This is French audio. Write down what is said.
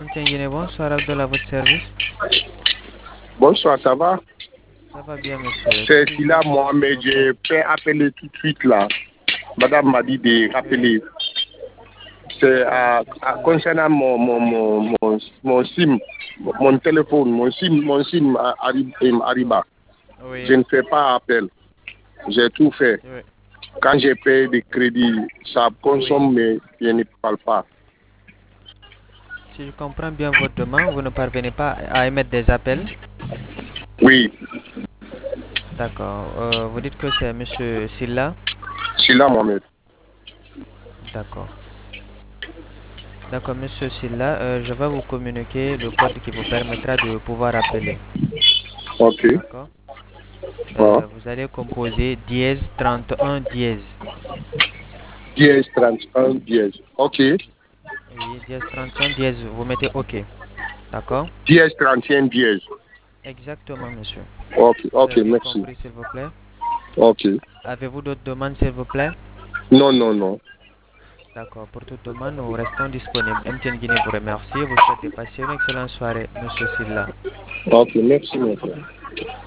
MTN Guinée, bonsoir Abdallah, à votre service. Bonsoir, ça va? Ça va bien, monsieur. Que C'est puis-je Silla faire pour vous, s'il Mohamed. vous plaît? J'ai fait appeler tout de suite là. Madame m'a dit de Oui. rappeler. C'est D'accord, monsieur Silla. concernant mon SIM, mon téléphone, mon SIM Ariba. Oui, Je ne fais pas appel. J'ai tout fait. oui, Quand j'ai payé des crédits, ça oui. consomme, mais je ne parle pas. Si je comprends bien votre demande, vous ne parvenez pas à émettre des appels. Oui, D'accord. Vous dites que c'est monsieur Silla. Silla Mohamed. D'accord. D'accord, monsieur Silla, je vais vous communiquer le code qui vous permettra de pouvoir appeler. Ok. D'accord. Ah. Vous allez composer dièse 31 dièse. Dièse 31 dièse. Ok. Oui, dièse 31 dièse. Vous mettez OK. D'accord. Dièse 31 dièse. Exactement, monsieur. Ok, Vous ok, avez bien merci. compris, s'il vous plaît. Ok. Avez-vous d'autres demandes, s'il vous plaît? Non, non, non. D'accord. Pour toute demande, nous restons disponibles. MTN Guinée vous remercie. Vous souhaitez passer une excellente soirée, monsieur Silla. Ok, merci, mon frère.